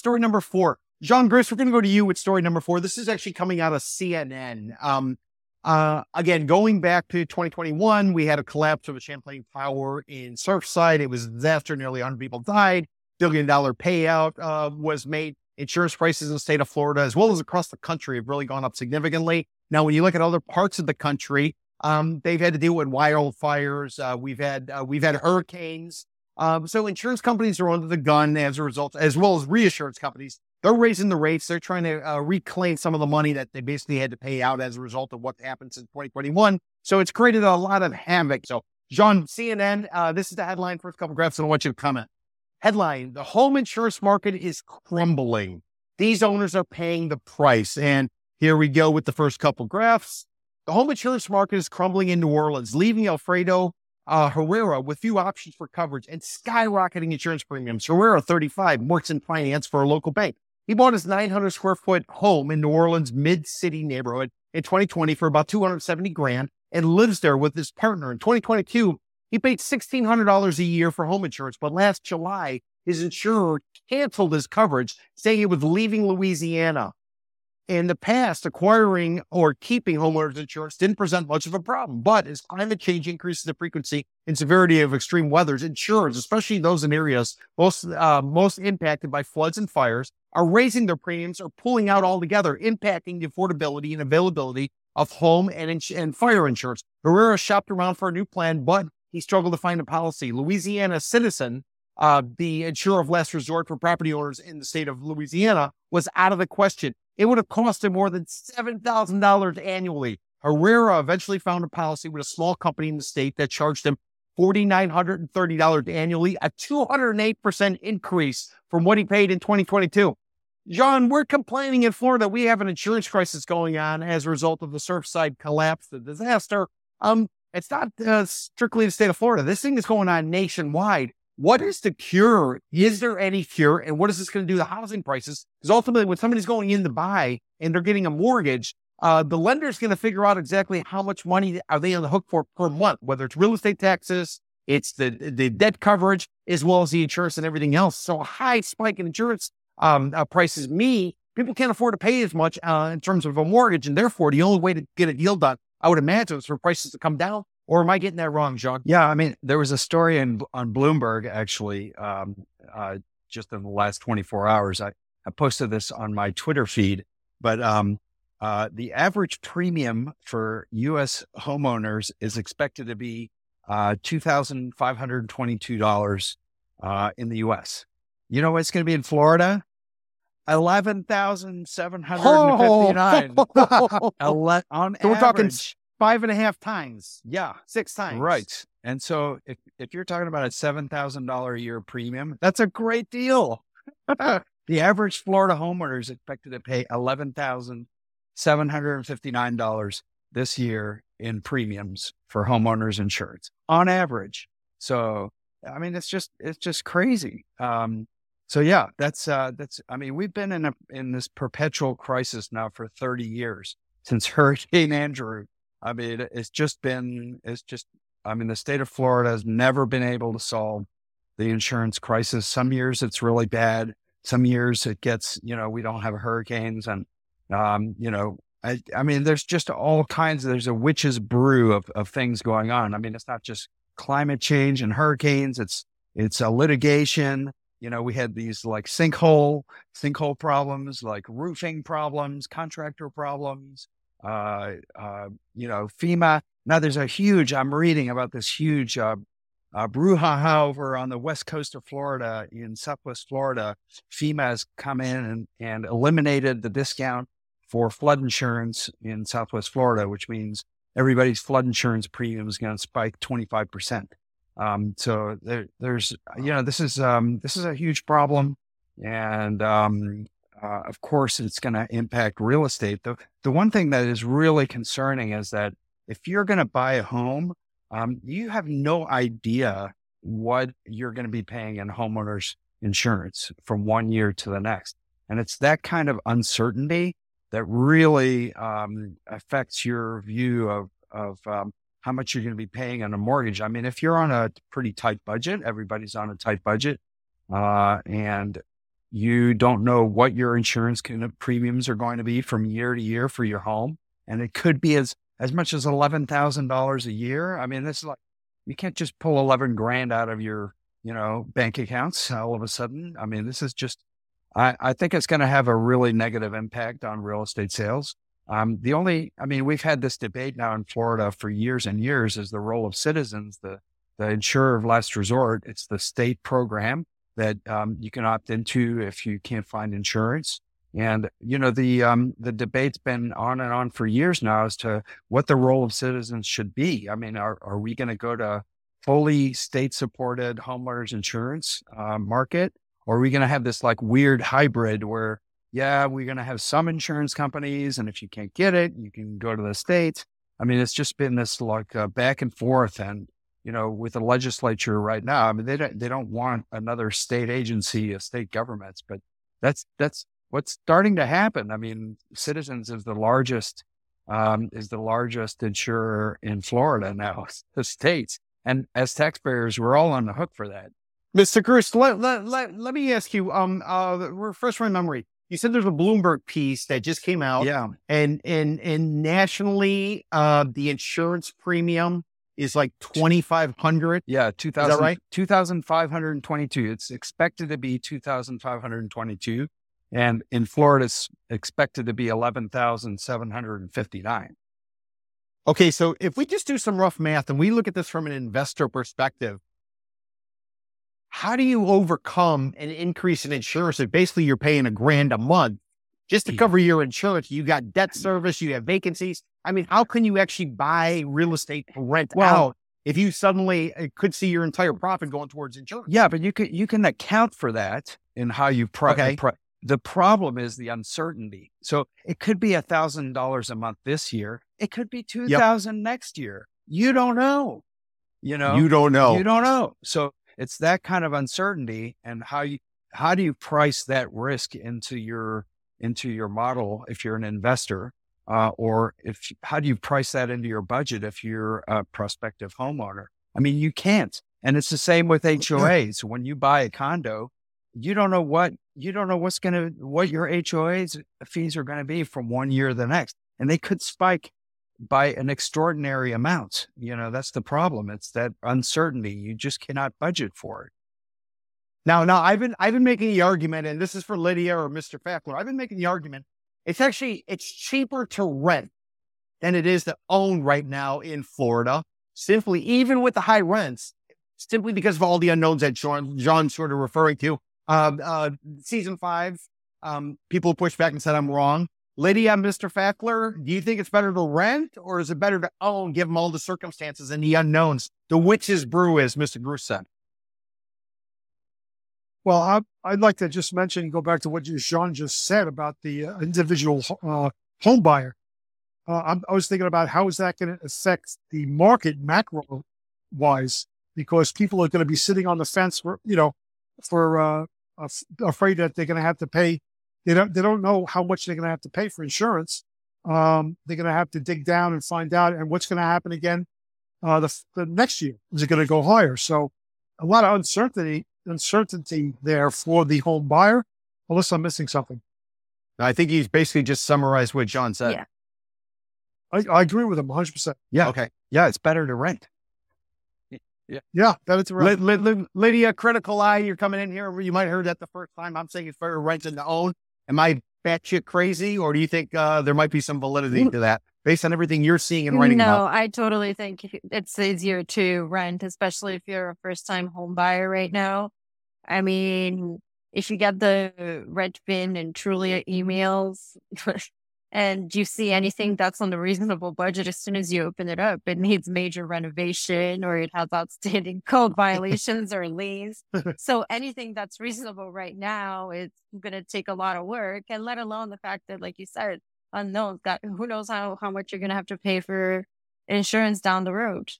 story number 4. John Griss, we're going to go to you with story number 4. This is actually coming out of CNN. Again, going back to 2021, we had a collapse of a Champlain Tower in Surfside. It was a disaster. Nearly 100 people died. $1 billion payout was made. Insurance prices in the state of Florida, as well as across the country, have really gone up significantly. Now, when you look at other parts of the country, they've had to deal with wildfires. We've had hurricanes. So insurance companies are under the gun as a result, as well as reinsurance companies. They're raising the rates. They're trying to reclaim some of the money that they basically had to pay out as a result of what happened since 2021. So it's created a lot of havoc. So, John, CNN, this is the headline. First couple graphs, and I want you to comment. Headline: the home insurance market is crumbling. These owners are paying the price. And here we go with the first couple graphs. The home insurance market is crumbling in New Orleans, leaving Alfredo Herrera with few options for coverage and skyrocketing insurance premiums. Herrera, 35, works in finance for a local bank. He bought his 900 square foot home in New Orleans mid-city neighborhood in 2020 for about $270,000 and lives there with his partner. In 2022, he paid $1,600 a year for home insurance, but last July, his insurer canceled his coverage, saying he was leaving Louisiana. In the past, acquiring or keeping homeowners insurance didn't present much of a problem, but as climate change increases the frequency and severity of extreme weathers, insurers, especially those in areas most impacted by floods and fires, are raising their premiums or pulling out altogether, impacting the affordability and availability of home and fire insurance. Herrera shopped around for a new plan, but he struggled to find a policy. Louisiana Citizen, the insurer of last resort for property owners in the state of Louisiana, was out of the question. It would have cost him more than $7,000 annually. Herrera eventually found a policy with a small company in the state that charged him $4,930 annually, a 208% increase from what he paid in 2022. John, we're complaining in Florida. We have an insurance crisis going on as a result of the Surfside collapse, the disaster. It's not strictly the state of Florida. This thing is going on nationwide. What is the cure? Is there any cure? And what is this going to do to housing prices? Because ultimately, when somebody's going in to buy and they're getting a mortgage, the lender's going to figure out exactly how much money are they on the hook for per month, whether it's real estate taxes, it's the debt coverage, as well as the insurance and everything else. So a high spike in insurance prices people can't afford to pay as much in terms of a mortgage. And therefore, the only way to get a deal done, I would imagine, is for prices to come down. Or am I getting that wrong, John? Yeah, I mean, there was a story on Bloomberg, actually, just in the last 24 hours. I posted this on my Twitter feed, but the average premium for U.S. homeowners is expected to be $2,522 in the U.S. You know what it's going to be in Florida? $11,759 on So we're talking average. 5.5 times. Yeah. 6 times. Right. And so if you're talking about a $7,000 a year premium, that's a great deal. The average Florida homeowner is expected to pay $11,759 this year in premiums for homeowners insurance on average. So, I mean, it's just crazy. So yeah, I mean, we've been in this perpetual crisis now for 30 years since Hurricane Andrew. I mean, the state of Florida has never been able to solve the insurance crisis. Some years it's really bad. Some years it gets, we don't have hurricanes. And, I mean, there's just all kinds there's a witch's brew of things going on. I mean, it's not just climate change and hurricanes. It's a litigation. We had these like sinkhole problems, like roofing problems, contractor problems. FEMA. Now there's I'm reading about this huge brouhaha over on the west coast of Florida, in Southwest Florida. FEMA has come in and eliminated the discount for flood insurance in Southwest Florida, which means everybody's flood insurance premium is going to spike 25%. So there's this is a huge problem. And, of course, it's going to impact real estate. The one thing that is really concerning is that if you're going to buy a home, you have no idea what you're going to be paying in homeowners insurance from one year to the next. And it's that kind of uncertainty that really affects your view of how much you're going to be paying on a mortgage. I mean, if you're on a pretty tight budget, everybody's on a tight budget, and You don't know what your insurance premiums are going to be from year to year for your home. And it could be as much as $11,000 a year. I mean, it's like, you can't just pull 11 grand out of your, bank accounts all of a sudden. I mean, this is just, I think it's going to have a really negative impact on real estate sales. We've had this debate now in Florida for years and years, is the role of Citizens, the insurer of last resort. It's the state program that you can opt into if you can't find insurance. And, the debate's been on and on for years now as to what the role of Citizens should be. I mean, are we going to go to fully state-supported homeowners insurance market? Or are we going to have this like weird hybrid where, we're going to have some insurance companies, and if you can't get it, you can go to the states. I mean, it's just been this like back and forth. And, with the legislature right now, I mean, they don't want another state agency, a state governments, but that's what's starting to happen. I mean, Citizens is the largest insurer in Florida now, the states. And as taxpayers, we're all on the hook for that. Mr. Groos, let me ask you, refresh my memory. You said there's a Bloomberg piece that just came out. Yeah. And nationally, the insurance premium is like $2,500. Yeah. 2,000, is that right? 2,522. It's expected to be 2,522. And in Florida, it's expected to be 11,759. Okay. So if we just do some rough math and we look at this from an investor perspective, how do you overcome an increase in insurance if basically you're paying $1,000 a month just to cover your insurance? You got debt service, you have vacancies. I mean, how can you actually buy real estate to rent out if you suddenly could see your entire profit going towards insurance? Yeah, but you can account for that in how you price. Okay. The problem is the uncertainty. So it could be $1,000 a month this year. It could be $2,000 next year. You don't know. You don't know. So it's that kind of uncertainty, and how do you price that risk into your model if you're an investor, or how do you price that into your budget if you're a prospective homeowner? I mean, you can't. And it's the same with HOAs. When you buy a condo, you don't know what your HOA's fees are going to be from one year to the next, and they could spike by an extraordinary amount. That's the problem. It's that uncertainty. You just cannot budget for it. Now, I've been making the argument, and this is for Lydia or Mr. Fackler. I've been making the argument. It's cheaper to rent than it is to own right now in Florida. Simply, even with the high rents, simply because of all the unknowns that John's sort of referring to. Season 5, people pushed back and said I'm wrong. Lydia, Mr. Fackler, do you think it's better to rent, or is it better to own, give them all the circumstances and the unknowns? The witch's brew, as Mr. Groos said. Well, I'd like to just go back to what Jean just said about the individual home buyer. I was thinking about how is that going to affect the market macro-wise, because people are going to be sitting on the fence afraid that they're going to have to pay. They don't know how much they're going to have to pay for insurance. They're going to have to dig down and find out, and what's going to happen again the next year. Is it going to go higher? So a lot of uncertainty there for the home buyer, unless I'm missing something. I think he's basically just summarized what John said. Yeah. I agree with him 100%. Yeah. Okay. Yeah, it's better to rent. Yeah, better to rent. Lydia, critical eye, you're coming in here. You might have heard that the first time. I'm saying it's better to rent than to own. Am I batshit crazy, or do you think there might be some validity to that based on everything you're seeing and writing about? No, I totally think it's easier to rent, especially if you're a first-time home buyer right now. I mean, if you get the Redfin and Trulia emails and you see anything that's on the reasonable budget, as soon as you open it up, it needs major renovation, or it has outstanding code violations or liens. So anything that's reasonable right now, it's going to take a lot of work, and let alone the fact that, like you said, unknowns, that who knows how much you're going to have to pay for insurance down the road.